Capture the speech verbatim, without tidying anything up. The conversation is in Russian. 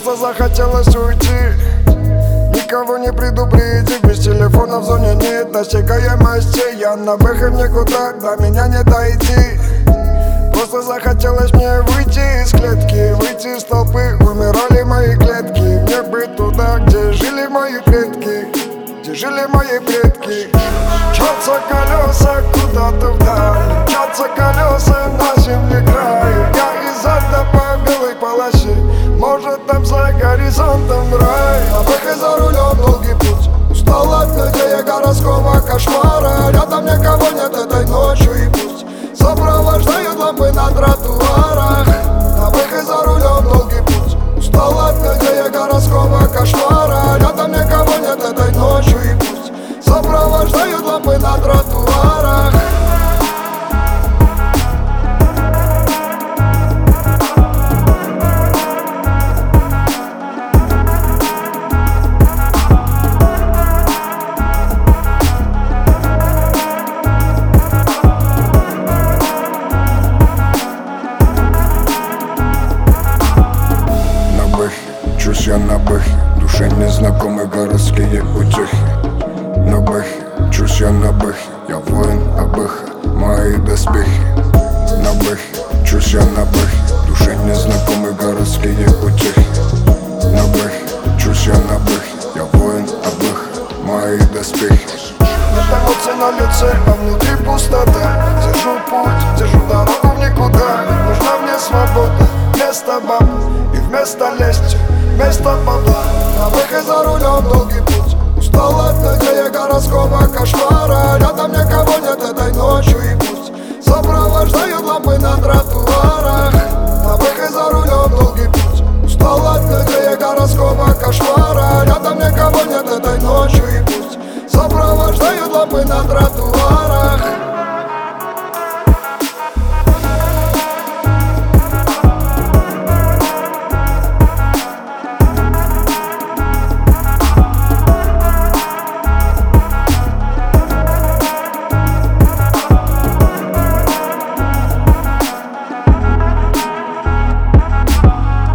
Просто захотелось уйти, никого не предупредив. Без телефона в зоне нет досягаемости. Я на выход никуда, до меня не дойти. Просто захотелось мне выйти из клетки, выйти из толпы. Умирали мои клетки. Мне бы туда, где жили мои предки, где жили мои предки. Мчатся колеса куда-то вдаль, мчатся колеса на земле край. Я из ада по белой полосе, может там за горизонтом рай. На выход за рулем долгий путь, устал от людей городского кошмара. Рядом никого нет этой ночью, и пусть сопровождают лампы на тротуарах. На выход за рулем долгий путь, устал от людей городского кошмара. Рядом никого нет этой ночью, и пусть сопровождают лампы на тротуарах. Чусь я на бэхе, душе незнакомые городские утехи. На бэхе, чусь я на бэхе, я воин Абэха, мои доспехи. На бэхе, чусь я на бэхе, душе незнакомые городские утехи. На бэхе, чусь я на бэхе, я воин Абэха, мои доспехи. Нет эмоций на лице, а внутри пустота. Держу путь, держу дорогу в никуда. Нужна мне свобода, вместо баб и вместо лести, вместо бабла. На выход за рулем долгий путь, устал от людей городского кошмара.